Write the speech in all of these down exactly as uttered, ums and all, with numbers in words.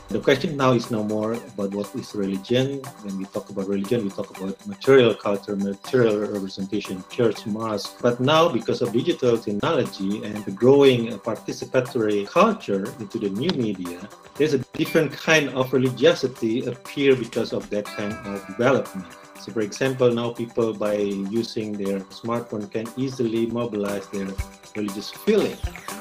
The question now is no more about what is religion. When we talk about religion, we talk about material culture, material representation, church, mosque. But now, because of digital technology and the growing participatory culture into the new media, there's a different kind of religiosity appear because of that kind of development. So, for example, now people by using their smartphone can easily mobilize their religious feeling.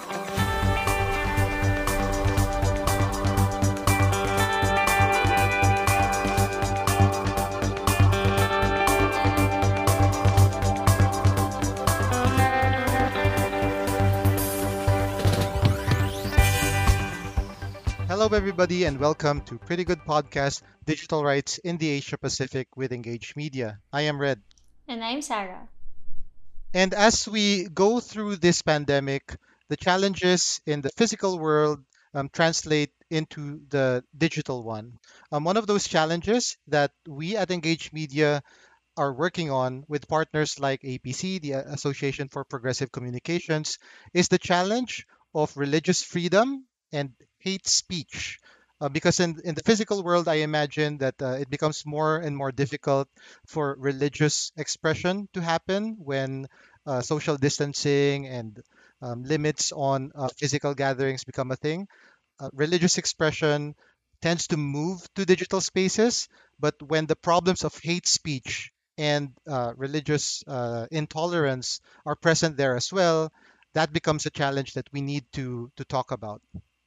Hello, everybody, and welcome to Pretty Good Podcast Digital Rights in the Asia Pacific with Engage Media. I am Red. And I'm Sarah. And as we go through this pandemic, the challenges in the physical world um, translate into the digital one. Um, one of those challenges that we at Engage Media are working on with partners like A P C, the Association for Progressive Communications, is the challenge of religious freedom and hate speech. Uh, because in, in the physical world, I imagine that uh, it becomes more and more difficult for religious expression to happen when uh, social distancing and um, limits on uh, physical gatherings become a thing. Uh, religious expression tends to move to digital spaces, but when the problems of hate speech and uh, religious uh, intolerance are present there as well, that becomes a challenge that we need to to talk about.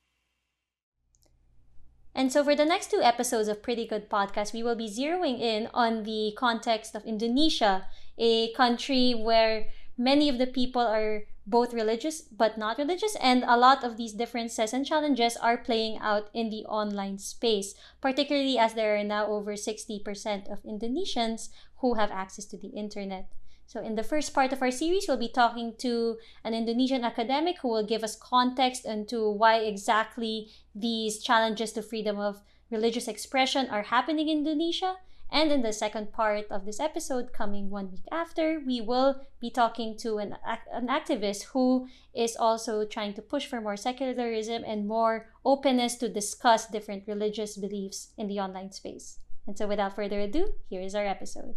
And so, for the next two episodes of Pretty Good Podcast, we will be zeroing in on the context of Indonesia, a country where many of the people are both religious but not religious, and a lot of these differences and challenges are playing out in the online space, particularly as there are now over sixty percent of Indonesians who have access to the internet. So, in the first part of our series, we'll be talking to an Indonesian academic who will give us context into why exactly these challenges to freedom of religious expression are happening in Indonesia. And in the second part of this episode, coming one week after, we will be talking to an, an activist who is also trying to push for more secularism and more openness to discuss different religious beliefs in the online space. And so, without further ado, here is our episode.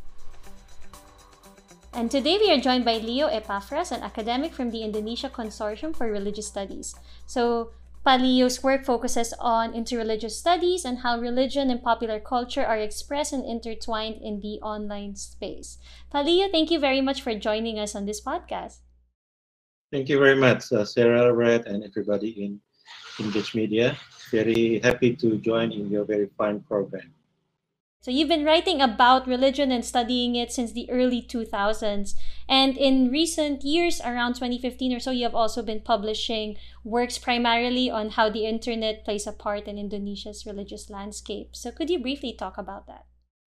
And today we are joined by Leo Epaphras, an academic from the Indonesia Consortium for Religious Studies. So, Paleo's work focuses on interreligious studies and how religion and popular culture are expressed and intertwined in the online space. Paleo, thank you very much for joining us on this podcast. Thank you very much, uh, Sarah, Red, and everybody in Engage Media. Very happy to join in your very fine program. So you've been writing about religion and studying it since the early two thousands. And in recent years, around twenty fifteen or so, you have also been publishing works primarily on how the internet plays a part in Indonesia's religious landscape. So could you briefly talk about that?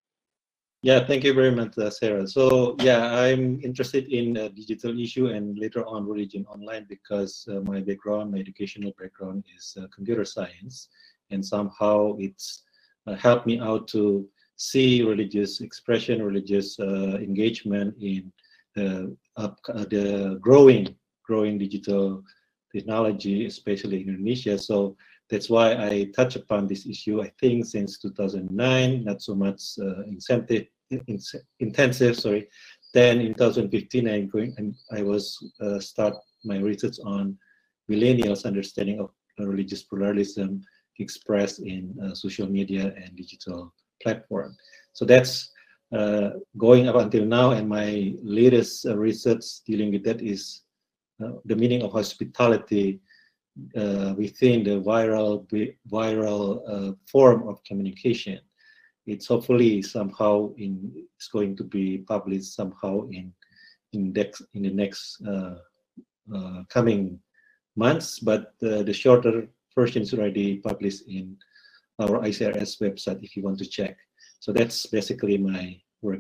Yeah, thank you very much, uh, Sarah. So, yeah, I'm interested in uh, digital issue and later on religion online because uh, my background, my educational background is uh, computer science, and somehow it's uh, helped me out to see religious expression, religious uh, engagement in uh, up, uh, the growing, growing digital technology, especially in Indonesia. So that's why I touch upon this issue. I think since two thousand nine, not so much uh, incentive in, intensive, sorry. Then in twenty fifteen, I going and I was uh, start my research on millennials' understanding of religious pluralism expressed in uh, social media and digital platform. So that's uh, going up until now, and my latest uh, research dealing with that is uh, the meaning of hospitality uh, within the viral viral uh, form of communication. It's hopefully somehow in it's going to be published somehow in in, dex, in the next uh, uh, coming months, but uh, the shorter version is already published in our I C R S website if you want to check. So that's basically my work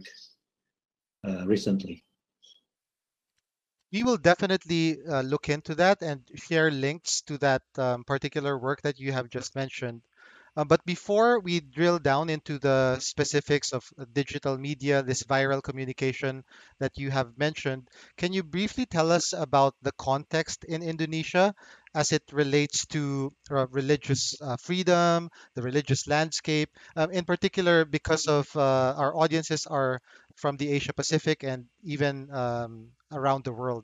uh, recently. We will definitely uh, look into that and share links to that um, particular work that you have just mentioned. Uh, but before we drill down into the specifics of uh, digital media, this viral communication that you have mentioned, can you briefly tell us about the context in Indonesia as it relates to uh, religious uh, freedom, the religious landscape, um, in particular because of uh, our audiences are from the Asia Pacific and even um, around the world?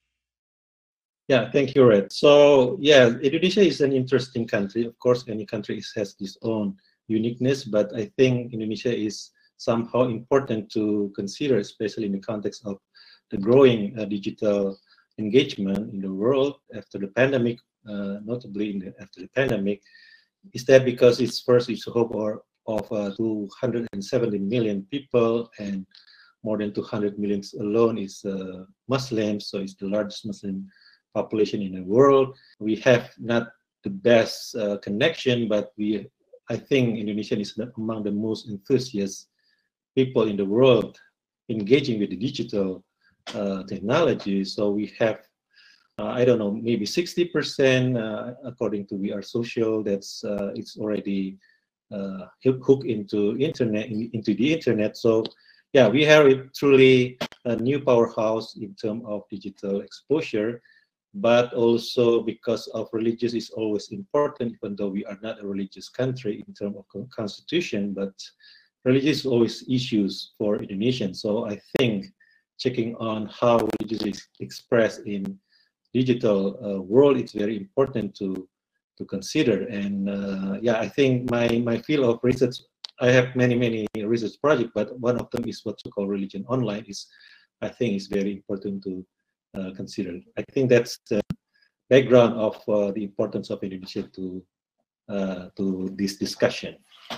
Yeah, thank you, Red. So, yeah, Indonesia is an interesting country. Of course, any country is, has its own uniqueness, but I think Indonesia is somehow important to consider, especially in the context of the growing uh, digital engagement in the world after the pandemic, uh, notably in the, after the pandemic. Is that because it's first, it's a hope or, of uh, two hundred seventy million people, and more than two hundred million alone is uh, Muslims, so it's the largest Muslim population in the world. We have not the best uh, connection, but we, I think Indonesia is among the most enthusiastic people in the world engaging with the digital uh, technology. So we have, uh, I don't know, maybe sixty percent uh, according to We Are Social. That's uh, it's already uh, hooked into internet, in, into the internet. So yeah, we have truly a new powerhouse in terms of digital exposure. But also because of religious is always important, even though we are not a religious country in terms of constitution, but religious is always issues for Indonesians. So I think checking on how religious is expressed in digital uh, world is very important to to consider. And uh, yeah, I think my my field of research, I have many many research projects, but one of them is what you call religion online. Is I think is very important to uh, consider. I think that's the background of uh, the importance of Indonesia to uh, to this discussion.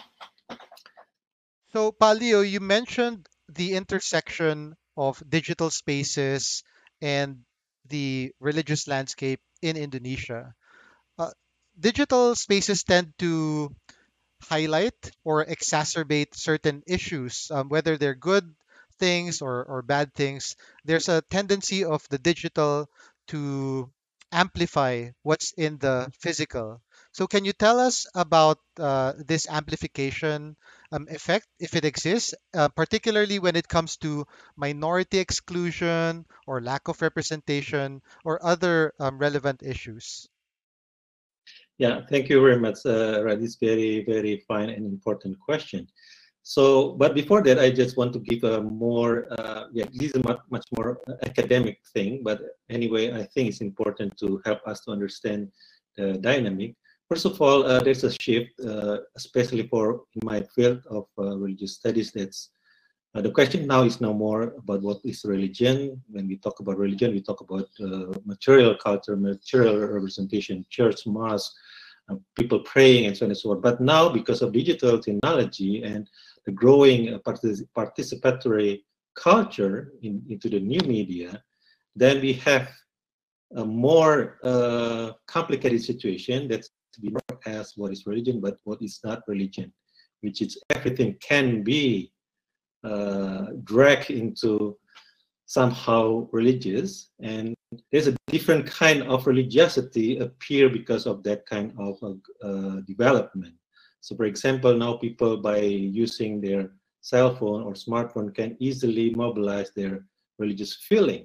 So, Palio, you mentioned the intersection of digital spaces and the religious landscape in Indonesia. Uh, Digital spaces tend to highlight or exacerbate certain issues, um, whether they're good things or, or bad things. There's a tendency of the digital to amplify what's in the physical. So, can you tell us about uh, this amplification um, effect, if it exists, uh, particularly when it comes to minority exclusion or lack of representation or other um, relevant issues? Yeah, thank you very much, uh, Rad. It's very, very fine and important question. So, but before that, I just want to give a more, uh, yeah, this is a much, much more academic thing, but anyway, I think it's important to help us to understand the dynamic. First of all, uh, there's a shift, uh, especially for in my field of uh, religious studies. That's uh, the question now is no more about what is religion. When we talk about religion, we talk about uh, material culture, material representation, church, mosque, uh, people praying, and so on and so on. But now, because of digital technology and the growing uh, partic participatory culture in, into the new media, then we have a more uh, complicated situation that's to be known as what is religion, but what is not religion, which is everything can be uh, dragged into somehow religious, and there's a different kind of religiosity appear because of that kind of uh, development. So for example, now people by using their cell phone or smartphone can easily mobilize their religious feeling.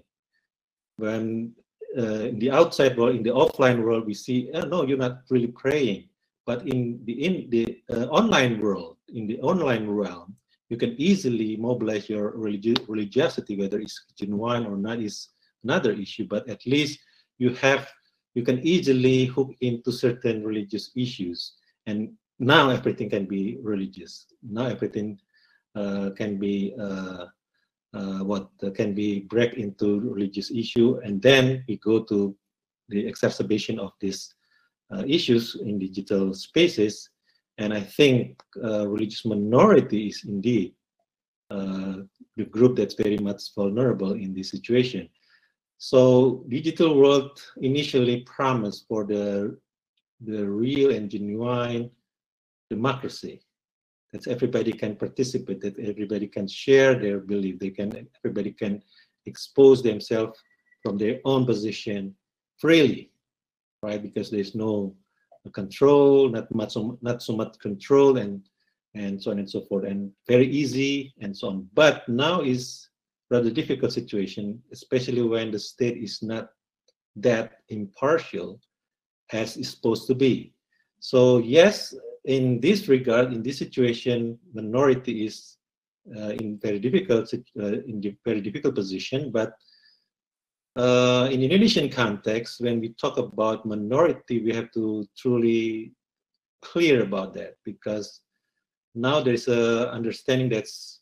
When uh, in the outside world, in the offline world, we see, oh, no, you're not really praying. But in the in the uh, online world, in the online realm, you can easily mobilize your religi religiosity, whether it's genuine or not is another issue, but at least you have, you can easily hook into certain religious issues. And now everything can be religious. Now everything uh, can be uh, uh, what uh, can be break into religious issue. And then we go to the exacerbation of these uh, issues in digital spaces. And I think uh, religious minority is indeed uh, the group that's very much vulnerable in this situation. So digital world initially promised for the, the real and genuine democracy. That everybody can participate, that everybody can share their belief, they can, everybody can expose themselves from their own position freely, right? Because there's no control, not much, so, not so much control, and and so on and so forth, and very easy and so on. But now is rather difficult situation, especially when the state is not that impartial as it's supposed to be. So yes, in this regard, in this situation, minority is uh, in very difficult uh, in very difficult position. But uh, in Indonesian context, when we talk about minority, we have to truly clear about that, because now there's a understanding that's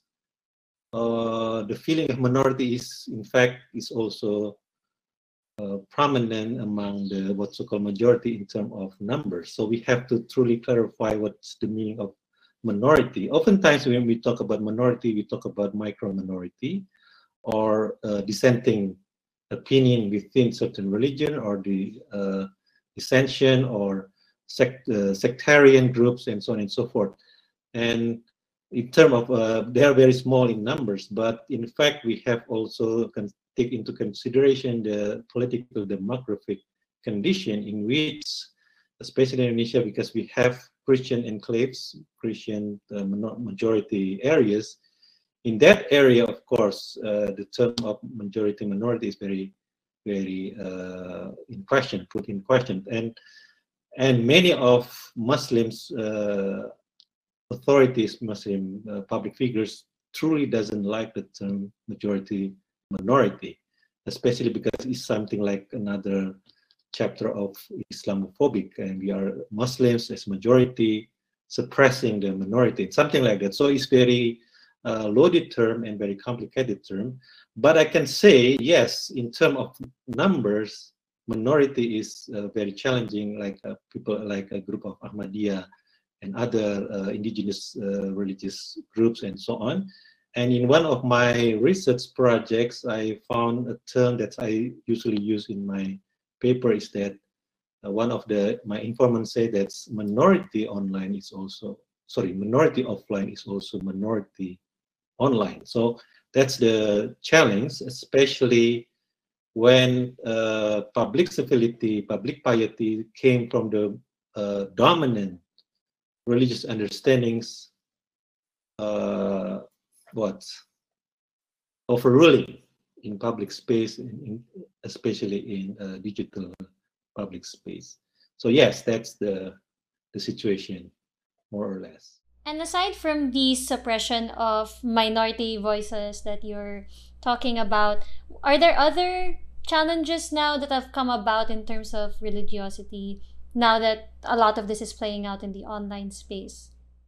uh, the feeling of minority is in fact is also uh, prominent among the what's so-called majority in terms of numbers. So we have to truly clarify what's the meaning of minority. Oftentimes when we talk about minority, we talk about micro minority or uh, dissenting opinion within certain religion, or the uh, dissension or sect, uh, sectarian groups, and so on and so forth. And in terms of, uh, they are very small in numbers, but in fact, we have also can take into consideration the political demographic condition in which, especially in Indonesia, because we have Christian enclaves, Christian uh, majority areas. In that area, of course, uh, the term of majority minority is very, very uh, in question, put in question, and and many of Muslims. Uh, authorities, Muslim uh, public figures, truly doesn't like the term majority minority, especially because it's something like another chapter of Islamophobic, and we are Muslims as majority suppressing the minority, something like that. So it's very uh, loaded term and very complicated term. But I can say, yes, in terms of numbers, minority is uh, very challenging, like uh, people like a group of Ahmadiyya and other uh, indigenous uh, religious groups and so on. And in one of my research projects, I found a term that I usually use in my paper is that uh, one of the, my informants say that minority online is also, sorry, minority offline is also minority online. So that's the challenge, especially when uh, public civility, public piety came from the uh, dominant religious understandings, uh, what overruling in public space, in, in, especially in uh, digital public space. So yes, that's the the situation, more or less. And aside from the suppression of minority voices that you're talking about, are there other challenges now that have come about in terms of religiosity, now that a lot of this is playing out in the online space?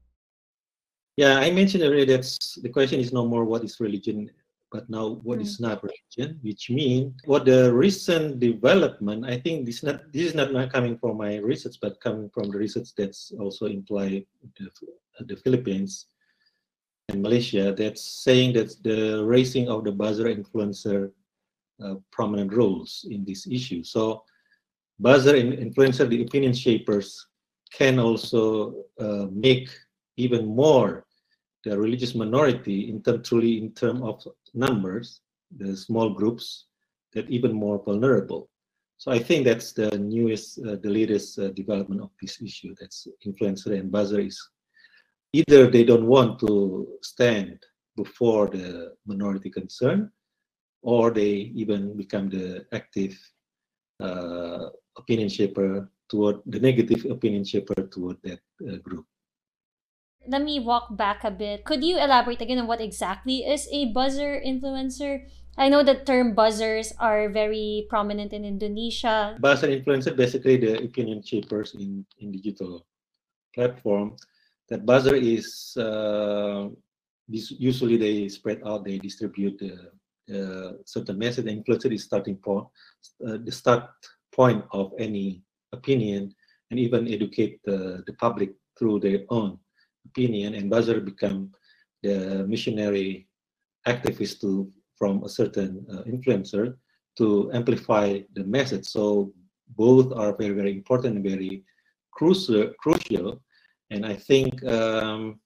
Yeah, I mentioned already that the question is no more what is religion, but now what mm. is not religion, which means what the recent development, I think this, not, this is not, not coming from my research, but coming from the research that's also implied the, the Philippines and Malaysia, that's saying that the raising of the buzzer influencer uh, prominent roles in this issue. So buzzer and influencer, the opinion shapers, can also uh, make even more the religious minority in term, truly in terms of numbers, the small groups, that even more vulnerable. So I think that's the newest, uh, the latest uh, development of this issue. That's influencer and buzzer is either they don't want to stand before the minority concern, or they even become the active uh, opinion shaper toward the negative opinion shaper toward that uh, group. Let me walk back a bit. Could you elaborate again on what exactly is a buzzer influencer? I know the term buzzers are very prominent in Indonesia. Buzzer influencer, basically the opinion shapers in, in digital platform. That buzzer is, uh, usually they spread out, they distribute the uh, certain message. The influencer is starting point, uh, the start point of any opinion, and even educate the, the public through their own opinion. And buzzer become the missionary activist to from a certain uh, influencer to amplify the message. So both are very, very important and very crucial. crucial. And I think um,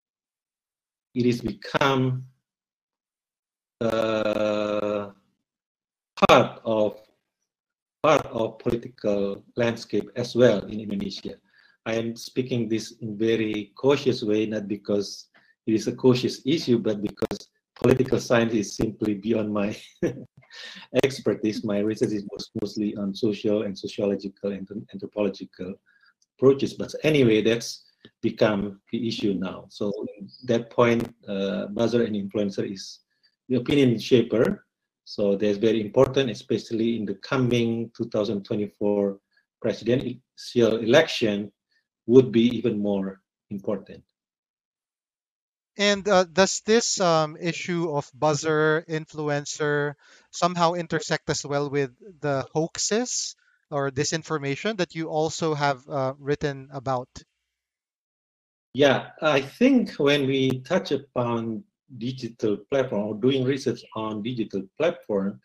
it has become uh, part of part of political landscape as well in Indonesia. I am speaking this in very cautious way, not because it is a cautious issue, but because political science is simply beyond my expertise. My research is most, mostly on social and sociological and anthropological approaches. But anyway, that's become the issue now. So that point, uh, buzzer and influencer is the opinion shaper. So that's very important, especially in the coming two thousand twenty-four presidential election, would be even more important. And uh, does this um, issue of buzzer, influencer somehow intersect as well with the hoaxes or disinformation that you also have uh, written about? Yeah, I think when we touch upon digital platform or doing research on digital platform,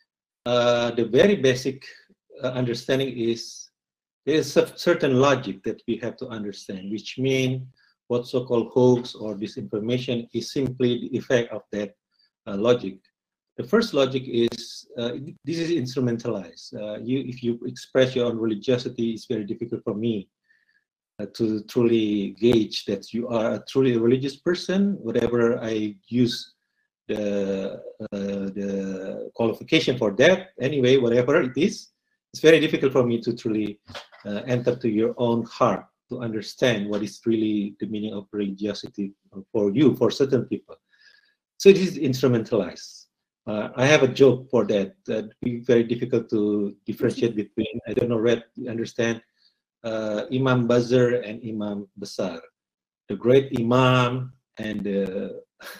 uh, the very basic uh, understanding is there is a certain logic that we have to understand, which means what so-called hoax or disinformation is simply the effect of that uh, logic. The first logic is uh, this is instrumentalized. Uh, you, if you express your own religiosity, it's very difficult for me uh, to truly gauge that you are a truly religious person. Whatever I use the uh, the qualification for that, anyway, whatever it is, it's very difficult for me to truly uh, enter to your own heart to understand what is really the meaning of religiosity for you, for certain people. So it is instrumentalized. Uh, I have a joke for that. That be very difficult to differentiate between. I don't know, Red, you understand? Uh, Imam Buzzer and Imam Besar, the great Imam and the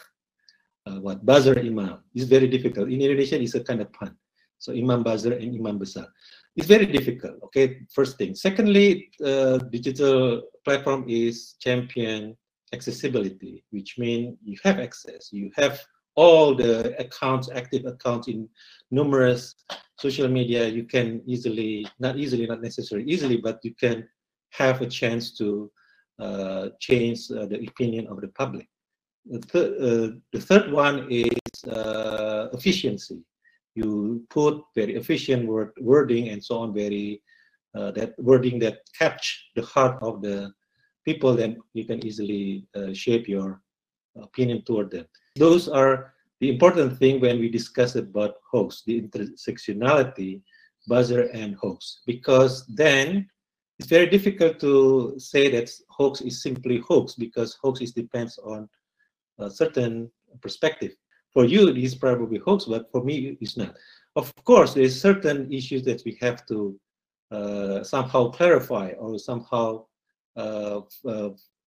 uh, what Buzzer Imam. It's very difficult. In Indonesia, it's a kind of pun. So Imam Buzzer and Imam Besar. It's very difficult. Okay, first thing. Secondly, uh, digital platform is champion accessibility, which means you have access. You have all the accounts, active accounts in numerous social media. You can easily, not easily, not necessarily easily, but you can have a chance to uh, change uh, the opinion of the public. The, th uh, the third one is uh, efficiency. You put very efficient word, wording and so on, very uh, that wording that catch the heart of the people, then you can easily uh, shape your opinion toward them. Those are the important thing when we discuss about hoax, the intersectionality, buzzer and hoax, because then it's very difficult to say that hoax is simply hoax, because hoax is depends on a certain perspective. For you, it is probably hoax, but for me, it's not. Of course, there's certain issues that we have to uh, somehow clarify or somehow uh, uh,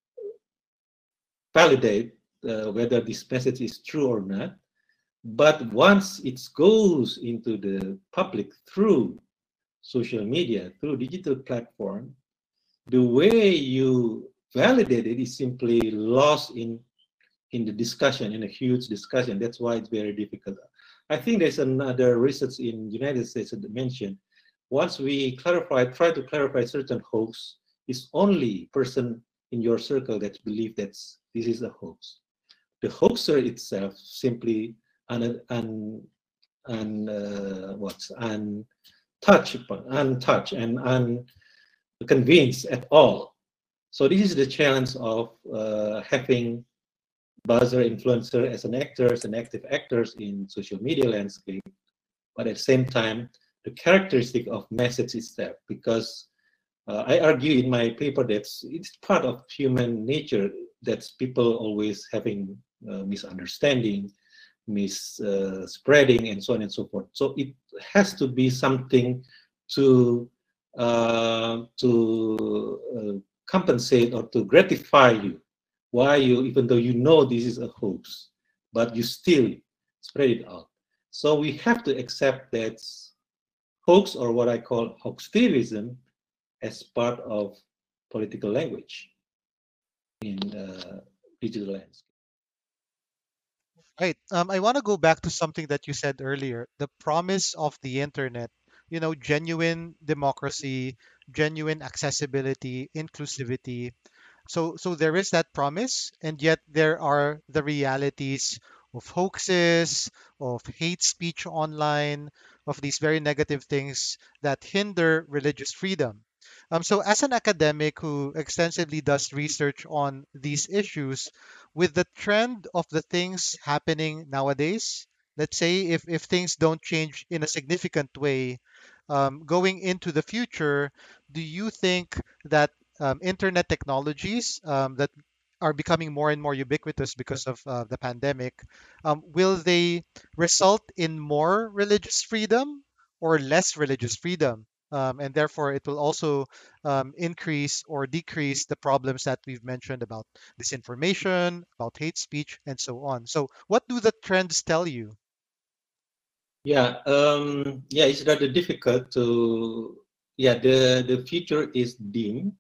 validate uh, whether this message is true or not. But once it goes into the public through social media, through digital platform, the way you validate it is simply lost in in the discussion, in a huge discussion. That's why it's very difficult. I think there's another research in United States that mentioned once we clarify, try to clarify certain hoax, it's only person in your circle that believe that this is a hoax. The hoaxer itself simply un, un, un uh, what's untouched, untouched and unconvinced at all. So this is the challenge of uh, having buzzer influencer as an actor, as an active actors in social media landscape, but at the same time, the characteristic of message itself, because uh, I argue in my paper that it's part of human nature that people always having uh, misunderstanding, misspreading, uh, and so on and so forth. So it has to be something to uh, to uh, compensate or to gratify you. Why you, even though you know this is a hoax, but you still spread it out. So we have to accept that hoax, or what I call hoaxtivism, as part of political language in uh, digital landscape. Right. Um, I want to go back to something that you said earlier, the promise of the internet, you know, genuine democracy, genuine accessibility, inclusivity. So, so there is that promise, and yet there are the realities of hoaxes, of hate speech online, of these very negative things that hinder religious freedom. Um, so, as an academic who extensively does research on these issues, with the trend of the things happening nowadays, let's say if, if things don't change in a significant way, um, going into the future, do you think that um, internet technologies um, that are becoming more and more ubiquitous because of uh, the pandemic, um, will they result in more religious freedom or less religious freedom? Um, and therefore, it will also um, increase or decrease the problems that we've mentioned about disinformation, about hate speech, and so on. So, what do the trends tell you? Yeah, um, yeah, it's rather difficult to, yeah, the, the future is dim,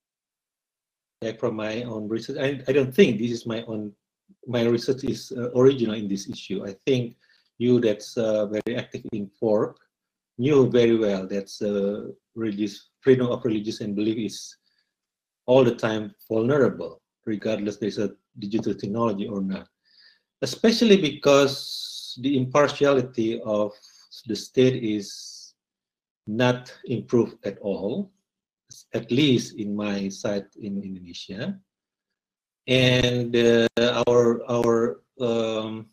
like from my own research. I, I don't think this is my own, my research is uh, original in this issue. I think you that's uh, very active in Fork knew very well that uh, religious freedom of religious and belief is all the time vulnerable, regardless there's a digital technology or not. Especially because the impartiality of the state is not improved at all, at least in my side in Indonesia. And uh, our our um,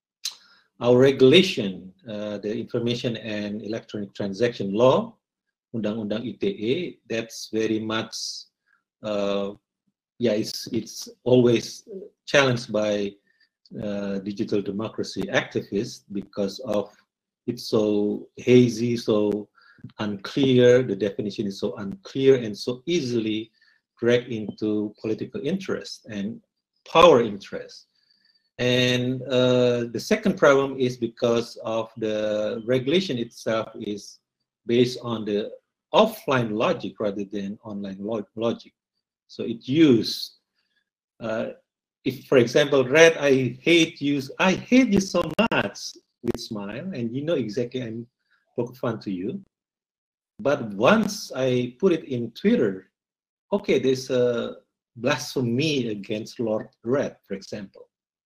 our regulation, uh, the Information and Electronic Transaction Law, Undang-Undang I T E, that's very much, uh, yeah, it's it's always challenged by uh, digital democracy activists because of it's so hazy, so unclear. The definition is so unclear and so easily dragged into political interest and power interest. And uh, the second problem is because of the regulation itself is based on the offline logic rather than online log logic. So it used, uh, if for example, Red, I hate you, I hate you so much with smile, and you know exactly I'm poking fun to you. But once I put it in Twitter, okay, there's a blasphemy against Lord Red, for example.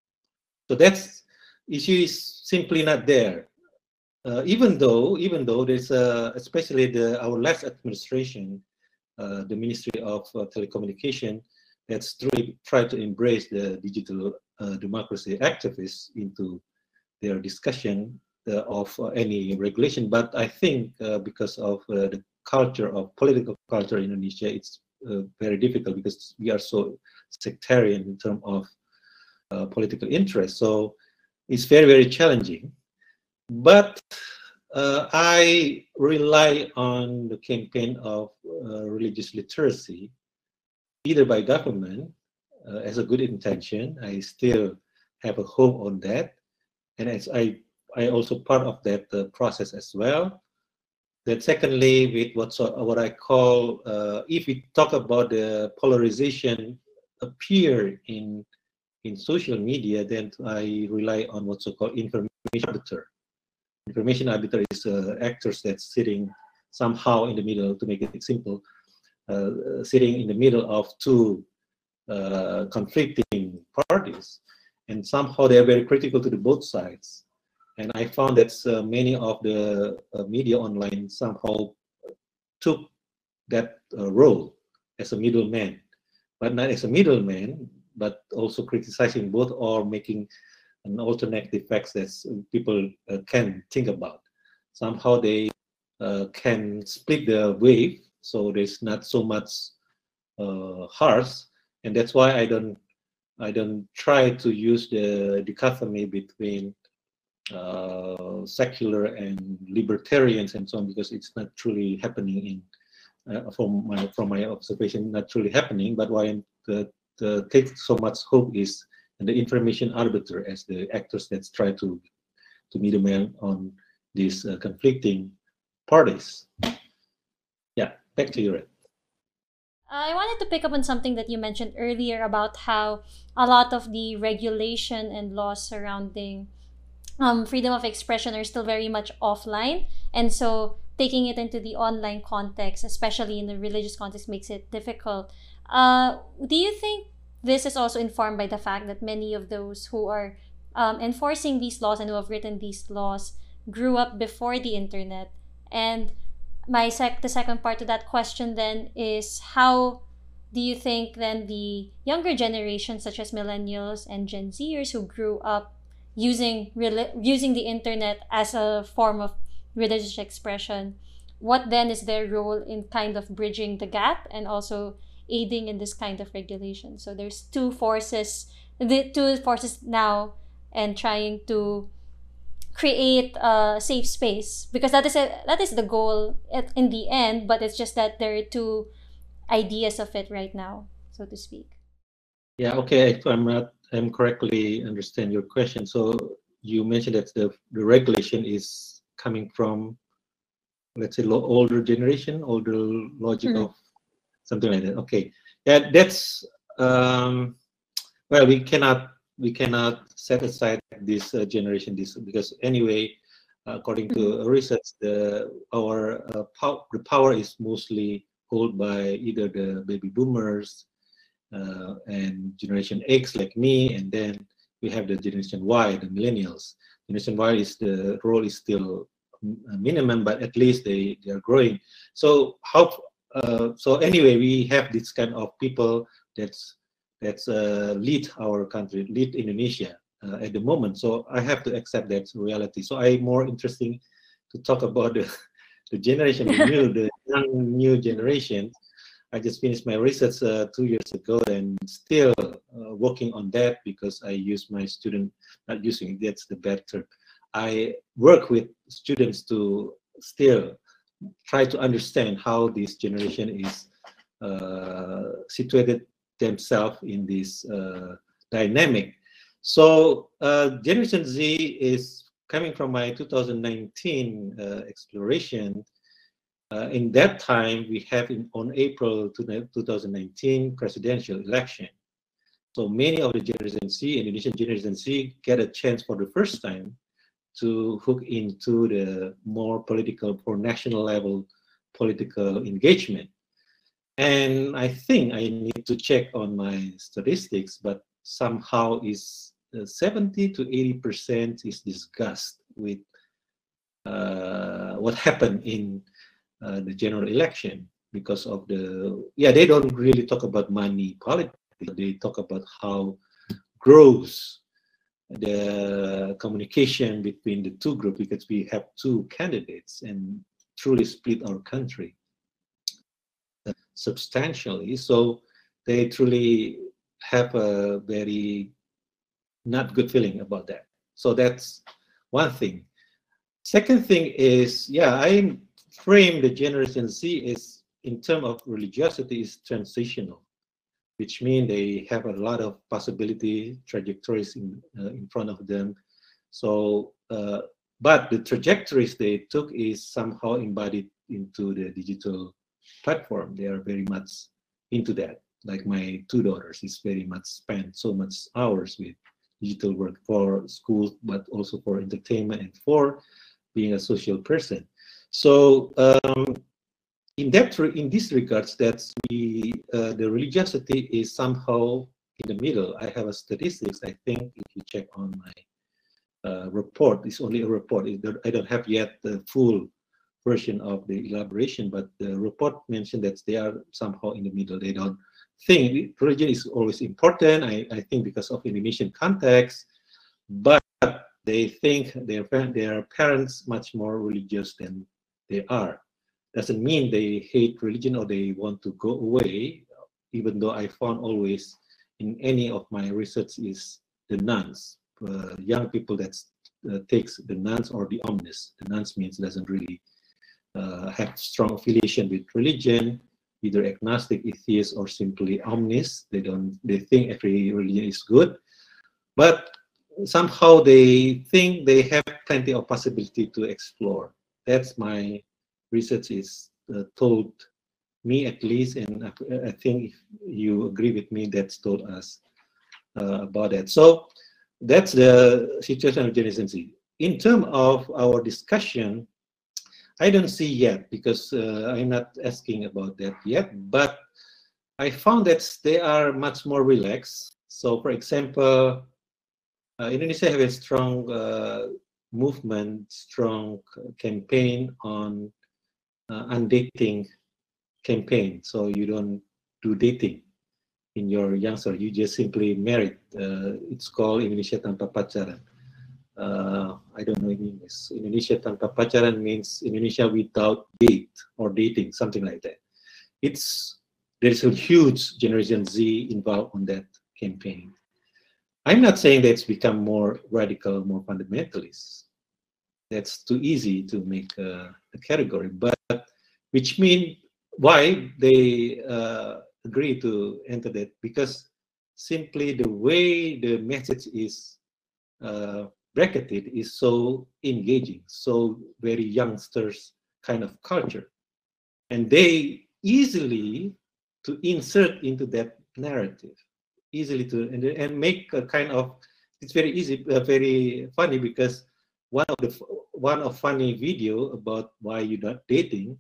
So that's issue is simply not there. Uh, even though, even though there's a, especially the our last administration, uh, the Ministry of uh, Telecommunication, that's truly tried to embrace the digital uh, democracy activists into their discussion uh, of uh, any regulation. But I think uh, because of uh, the culture of political culture in Indonesia, it's uh, very difficult because we are so sectarian in terms of uh, political interest. So it's very, very challenging. But uh, I rely on the campaign of uh, religious literacy, either by government uh, as a good intention. I still have a hope on that, and as I I also part of that uh, process as well. Then secondly, with what so, what I call uh, if we talk about the polarization appear in in social media, then I rely on what's so called information arbiter. Information arbiter is uh, actors that's sitting somehow in the middle, to make it simple, uh, sitting in the middle of two uh, conflicting parties, and somehow they are very critical to the both sides. And I found that uh, many of the uh, media online somehow took that uh, role as a middleman, but not as a middleman, but also criticizing both or making an alternative facts that people uh, can think about. Somehow they uh, can split the wave, so there's not so much uh, harsh, and that's why I don't I don't try to use the dichotomy between uh, secular and libertarians and so on, because it's not truly happening in uh, from my from my observation, not truly happening. But why I'm uh, uh, take so much hope is the information arbiter as the actors that try to to middleman on these uh, conflicting parties. Yeah, back to you, Red. I wanted to pick up on something that you mentioned earlier about how a lot of the regulation and laws surrounding um, freedom of expression are still very much offline. And so taking it into the online context, especially in the religious context, makes it difficult. Uh, do you think this is also informed by the fact that many of those who are um, enforcing these laws and who have written these laws grew up before the internet. And my sec the second part to that question then is, how do you think then the younger generation, such as millennials and Gen Zers who grew up using reli- using the internet as a form of religious expression, what then is their role in kind of bridging the gap and also aiding in this kind of regulation? So there's two forces, the two forces now, and trying to create a safe space, because that is a, that is the goal at, in the end, but it's just that there are two ideas of it right now, so to speak. Yeah, okay, if I'm not, I'm correctly understand your question. So you mentioned that the, the regulation is coming from, let's say, lo- older generation, older logic Mhm. of something like that. Okay, yeah, that's um, well, we cannot we cannot set aside this uh, generation this, because anyway, according to research, the our uh, pow- the power is mostly held by either the baby boomers uh, and Generation X like me, and then we have the Generation Y, the millennials. Generation Y is the role is still a minimum, but at least they, they are growing. So how? Uh, so anyway, we have this kind of people that's that's uh, lead our country, lead Indonesia uh, at the moment. So I have to accept that reality. So I'm more interesting to talk about the, the generation, the new, the young new generation. I just finished my research uh, two years ago and still uh, working on that, because I use my student, not using, that's the bad term. I work with students to still try to understand how this generation is uh, situated themselves in this uh, dynamic. So uh, Generation Z is coming from my two thousand nineteen uh, exploration. Uh, in that time, we have in, on April two thousand nineteen presidential election. So many of the Generation Z, Indonesian Generation Z, get a chance for the first time to hook into the more political or national level political engagement. And I think I need to check on my statistics, but somehow is uh, seventy to eighty percent is disgust with uh, what happened in uh, the general election, because of the, yeah, they don't really talk about money politics. They talk about how grows the communication between the two groups, because we have two candidates and truly split our country substantially. So they truly have a very not good feeling about that. So that's one thing. Second thing is, yeah, I frame the Generation Z is, in terms of religiosity, is transitional, which means they have a lot of possibility trajectories in uh, in front of them. So, uh, but the trajectories they took is somehow embodied into the digital platform. They are very much into that. Like my two daughters is very much spent so much hours with digital work for school, but also for entertainment and for being a social person. So um, in that, in this regards, that we uh, the religiosity is somehow in the middle. I have a statistics. I think if you check on my uh, report, it's only a report. I don't have yet the full version of the elaboration, but the report mentioned that they are somehow in the middle. They don't think religion is always important. I, I think because of Indonesian context, but they think their their parents much more religious than they are. Doesn't mean they hate religion or they want to go away, even though I found always in any of my research is the nuns, uh, young people that uh, takes the nuns or the omnis. The nuns means doesn't really uh, have strong affiliation with religion, either agnostic, atheist, or simply omnis. They don't. They think every religion is good, but somehow they think they have plenty of possibility to explore. That's my research is uh, told me, at least, and I, I think if you agree with me, that's told us uh, about that. So that's the situation of Generation Z. In terms of our discussion, I don't see yet, because uh, I'm not asking about that yet, but I found that they are much more relaxed. So for example, uh, Indonesia have a strong uh, movement, strong campaign on uh, undating campaign. So you don't do dating in your youngster, you just simply married. Uh, it's called Indonesia Tanpa Pacaran. Uh, I don't know in English. Indonesia Tanpa Pacaran means Indonesia without date or dating, something like that. It's there's a huge Generation Z involved on that campaign. I'm not saying that it's become more radical, more fundamentalist. That's too easy to make a, a category, but which means why they uh, agree to enter that, because simply the way the message is uh, bracketed is so engaging, so very youngsters kind of culture, and they easily to insert into that narrative, easily to and, and make a kind of, it's very easy, uh, very funny, because one of the one of funny video about why you're not dating,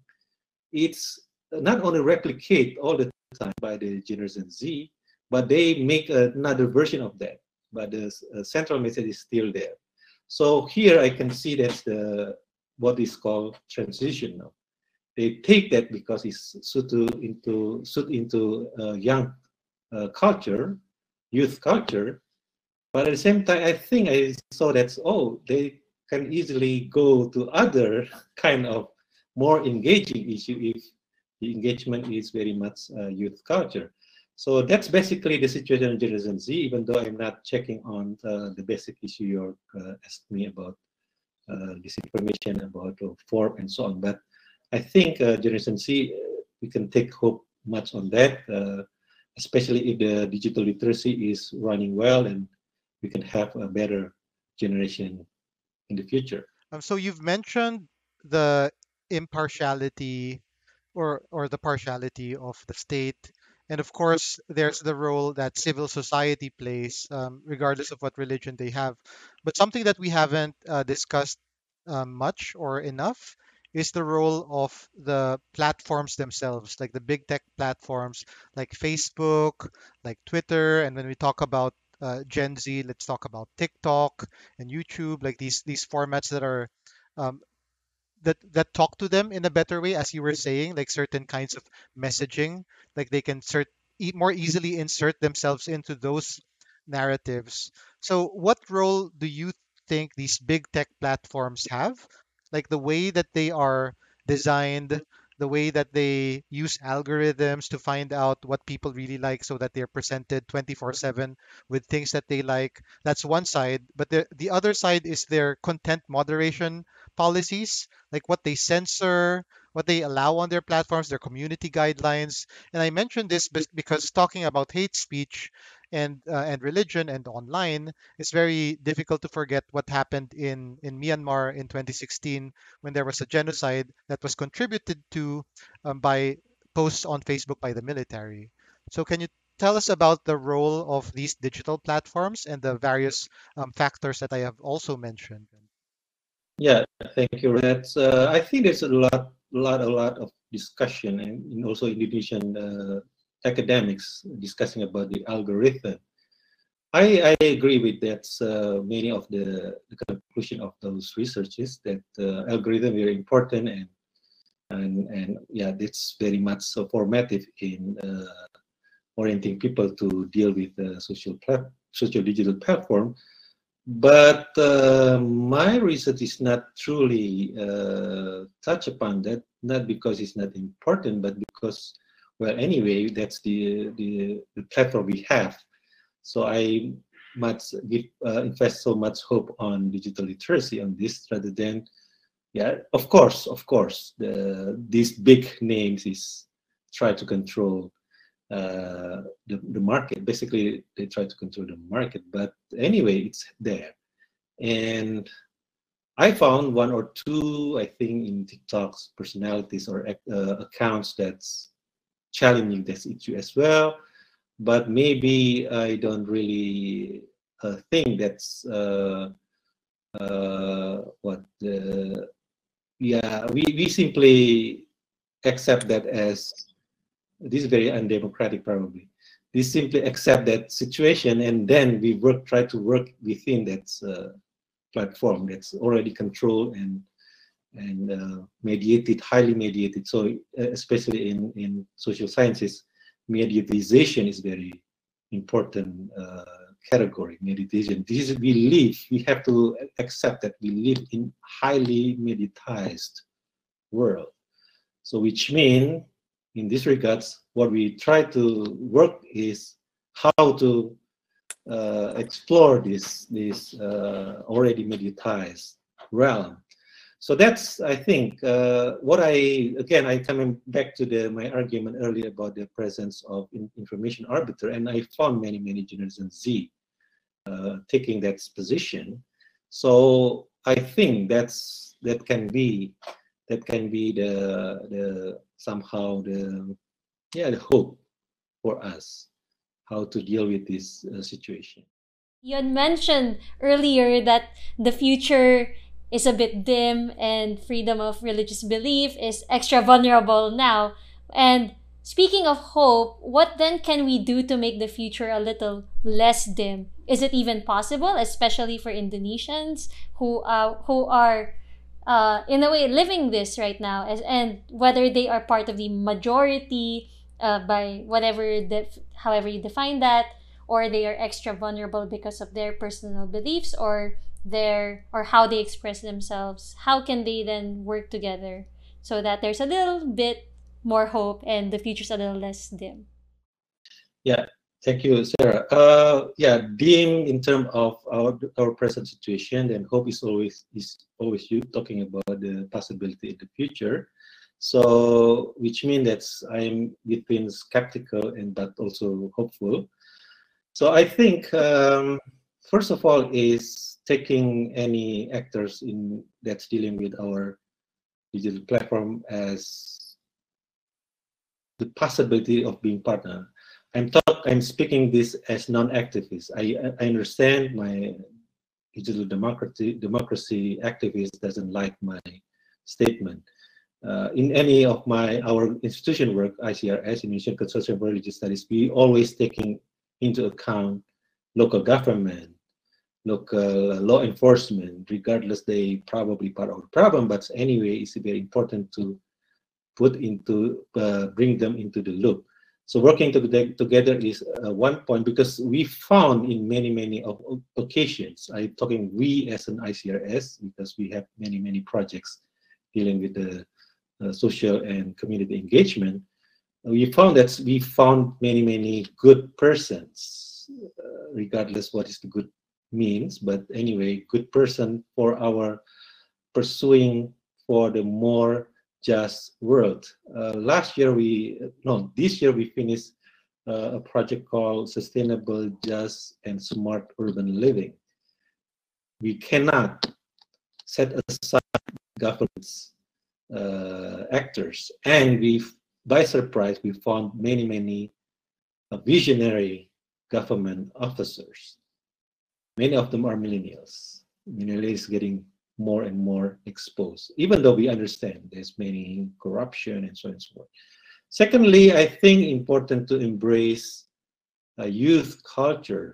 it's not only replicate all the time by the Generation Z, but they make another version of that. But the uh, central message is still there. So here I can see that's the what is called transition now. They take that because it's suit into suit into uh, young uh, culture, youth culture. But at the same time, I think I saw that oh, they can easily go to other kind of more engaging issue if the engagement is very much uh, youth culture. So that's basically the situation in Generation Z, even though I'm not checking on uh, the basic issue you uh, asked me about, uh, disinformation, about uh, form and so on. But I think uh, Generation Z, uh, we can take hope much on that, uh, especially if the digital literacy is running well and we can have a better generation in the future. Um, so you've mentioned the impartiality or or the partiality of the state, and of course there's the role that civil society plays, um, regardless of what religion they have. But something that we haven't uh, discussed um, much or enough is the role of the platforms themselves, like the big tech platforms like Facebook, like Twitter, and when we talk about uh, Gen Z, let's talk about TikTok and YouTube, like these these formats that are um, that that talk to them in a better way, as you were saying, like certain kinds of messaging, like they can cert- e- more easily insert themselves into those narratives. So what role do you think these big tech platforms have, like the way that they are designed, the way that they use algorithms to find out what people really like so that they're presented twenty-four seven with things that they like? That's one side, but the the other side is their content moderation policies, like what they censor, what they allow on their platforms, their community guidelines. And I mentioned this bes- because talking about hate speech and uh, and religion and online, it's very difficult to forget what happened in in Myanmar in twenty sixteen when there was a genocide that was contributed to um, by posts on Facebook by the military. So can you tell us about the role of these digital platforms and the various um, factors that I have also mentioned? Yeah, thank you. That's uh, I think there's a lot, lot, a lot of discussion, and, and also Indonesian uh, academics discussing about the algorithm. I, I agree with that. Uh, many of the, the conclusion of those researches that uh, algorithm very important, and and and yeah, that's very much so formative in uh, orienting people to deal with the social plat- social digital platform. But uh, my research is not truly uh, touch upon that, not because it's not important, but because, well, anyway, that's the the, the platform we have. So I must give uh, invest so much hope on digital literacy on this rather than, yeah, of course, of course, the these big names is try to control uh, the, the market. Basically, they try to control the market. But anyway, it's there. And I found one or two, I think, in TikTok's personalities or uh, accounts that's challenging this issue as well. But maybe I don't really uh, think that's uh, uh, what the, yeah, we, we simply accept that as this is very undemocratic probably. We simply accept that situation and then we work, try to work within that uh, platform that's already controlled and and uh, mediated, highly mediated. So uh, especially in, in social sciences, mediatization is very important uh, category, meditation. This is, we live, we have to accept that we live in highly mediatized world. So which means, in this regards, what we try to work is how to uh, explore this, this uh, already mediatized realm. So that's, I think, uh, what I, again, I coming back to the, my argument earlier about the presence of in, information arbiter, and I found many, many Generation Z uh, taking that position. So I think that's, that can be, that can be the, the somehow the, yeah, the hope for us, how to deal with this uh, situation. You had mentioned earlier that the future is a bit dim and freedom of religious belief is extra vulnerable now. And speaking of hope, what then can we do to make the future a little less dim? Is it even possible, especially for Indonesians who uh, who are uh, in a way living this right now, as and whether they are part of the majority uh, by whatever def- however you define that, or they are extra vulnerable because of their personal beliefs or their or how they express themselves. How can they then work together so that there's a little bit more hope and the future's a little less dim? Yeah, thank you, Sarah. Uh, yeah, dim in terms of our our present situation, and hope is always is always you talking about the possibility in the future. So, which means that I'm between skeptical and but also hopeful. So I think um, first of all is taking any actors in that's dealing with our digital platform as the possibility of being partner. I'm talk, I'm speaking this as non-activist. I, I understand my digital democracy democracy activist doesn't like my statement. Uh, in any of my our institution work, I C R S, Indonesian Consortium for Religious Studies, we always taking into account local government, local law enforcement, regardless they probably part of the problem, but anyway, it's very important to put into, uh, bring them into the loop. So working to together is uh, one point, because we found in many, many of occasions, I'm talking we as an I C R S, because we have many, many projects dealing with the uh, social and community engagement. We found that we found many, many good persons, uh, regardless what is the good means, but anyway, good person for our pursuing for the more just world. Uh, last year we, no, this year we finished uh, a project called Sustainable, Just, and Smart Urban Living. We cannot set aside governance uh, actors, and we, by surprise, we found many, many uh, visionary government officers. Many of them are millennials. Millennials getting more and more exposed, even though we understand there's many corruption and so on and so forth. Secondly, I think important to embrace a youth culture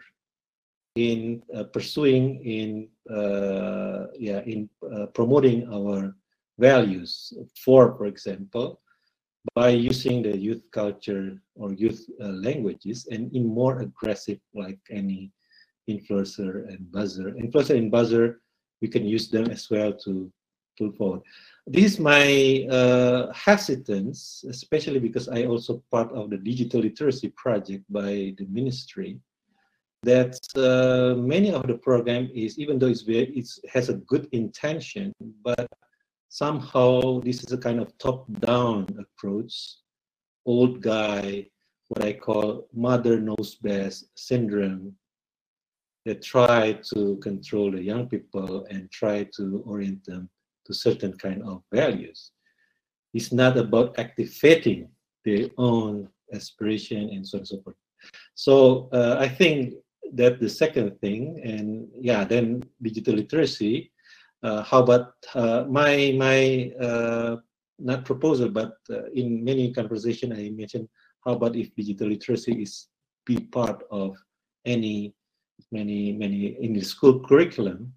in uh, pursuing, in uh, yeah, in uh, promoting our values. For, for example, by using the youth culture or youth uh, languages, and in more aggressive, like any influencer and buzzer. Influencer and buzzer, we can use them as well to pull forward. This is my uh, hesitance, especially because I also part of the digital literacy project by the ministry, that uh, many of the program is, even though it's very, it's has a good intention, but somehow this is a kind of top-down approach, old guy, what I call mother knows best syndrome, that try to control the young people and try to orient them to certain kind of values. It's not about activating their own aspiration and so on and so forth. So uh, I think that the second thing, and yeah, then digital literacy. Uh, how about uh, my my uh, not proposal, but uh, in many conversation I mentioned, how about if digital literacy is be part of any many many in the school curriculum?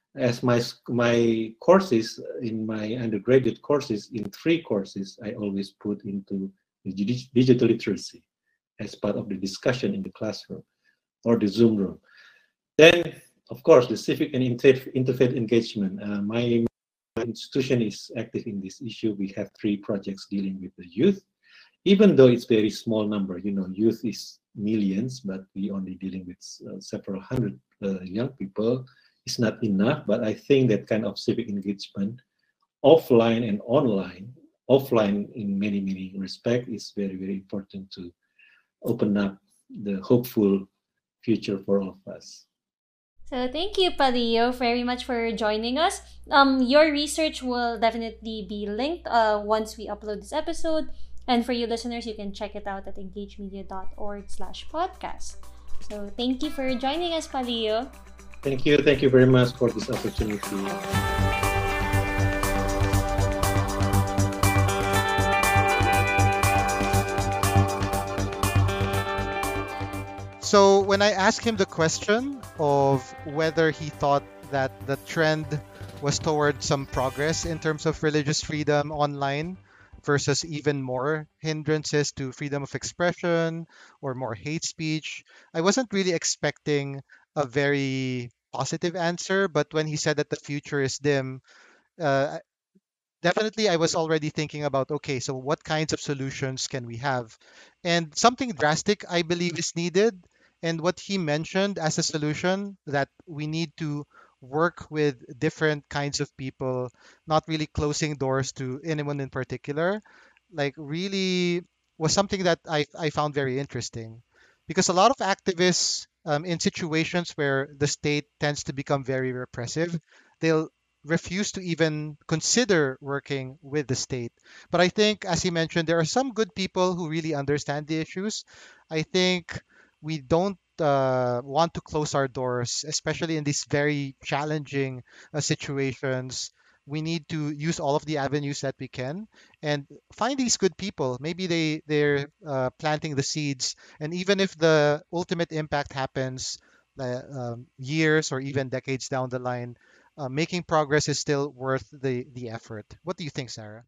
as my my courses in my undergraduate courses, in three courses, I always put into digital literacy as part of the discussion in the classroom or the Zoom room. Then, of course, the civic and inter interfaith engagement. Uh, my institution is active in this issue. We have three projects dealing with the youth, even though it's very small number. You know, youth is millions, but we only dealing with uh, several hundred uh, young people. It's not enough, but I think that kind of civic engagement, offline and online, offline in many, many respects, is very, very important to open up the hopeful future for all of us. So thank you, Palio, very much for joining us. Um, your research will definitely be linked uh, once we upload this episode. And for you listeners, you can check it out at engagemedia.org slash podcast. So thank you for joining us, Palio. Thank you. Thank you very much for this opportunity. So when I asked him the question of whether he thought that the trend was toward some progress in terms of religious freedom online versus even more hindrances to freedom of expression or more hate speech, I wasn't really expecting a very positive answer. But when he said that the future is dim, uh, definitely I was already thinking about, okay, so what kinds of solutions can we have? And something drastic, I believe, is needed. And what he mentioned as a solution, that we need to work with different kinds of people, not really closing doors to anyone in particular, like really was something that I, I found very interesting. Because a lot of activists, um, in situations where the state tends to become very repressive, they'll refuse to even consider working with the state. But I think, as he mentioned, there are some good people who really understand the issues. I think we don't uh, want to close our doors, especially in these very challenging uh, situations. We need to use all of the avenues that we can and find these good people. Maybe they they're uh, planting the seeds, and even if the ultimate impact happens uh, um, years or even decades down the line, uh, making progress is still worth the the effort. What do you think, Sarah?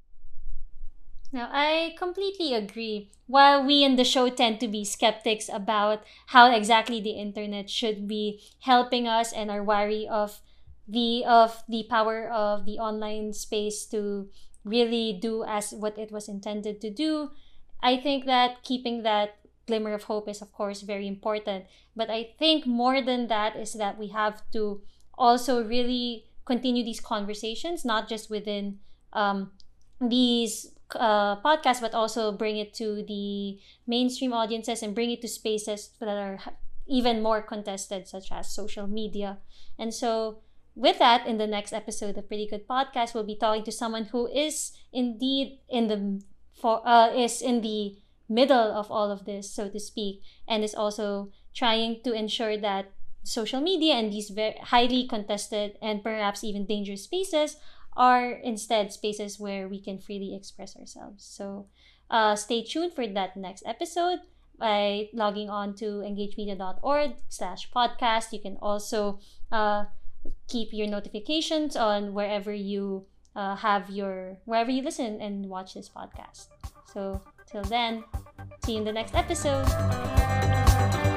Now, I completely agree. While we in the show tend to be skeptics about how exactly the internet should be helping us and are wary of the of the power of the online space to really do as what it was intended to do, I think that keeping that glimmer of hope is of course very important. But I think more than that is that we have to also really continue these conversations, not just within um, these uh, podcasts, but also bring it to the mainstream audiences and bring it to spaces that are h- even more contested, such as social media. And so, with that, in the next episode of Pretty Good Podcast, we'll be talking to someone who is indeed in the for uh, is in the middle of all of this, so to speak, and is also trying to ensure that social media and these very highly contested and perhaps even dangerous spaces are instead spaces where we can freely express ourselves. So uh, stay tuned for that next episode by logging on to engagemedia.org slash podcast. You can also uh, keep your notifications on wherever you uh, have your, wherever you listen and watch this podcast. So till then, see you in the next episode.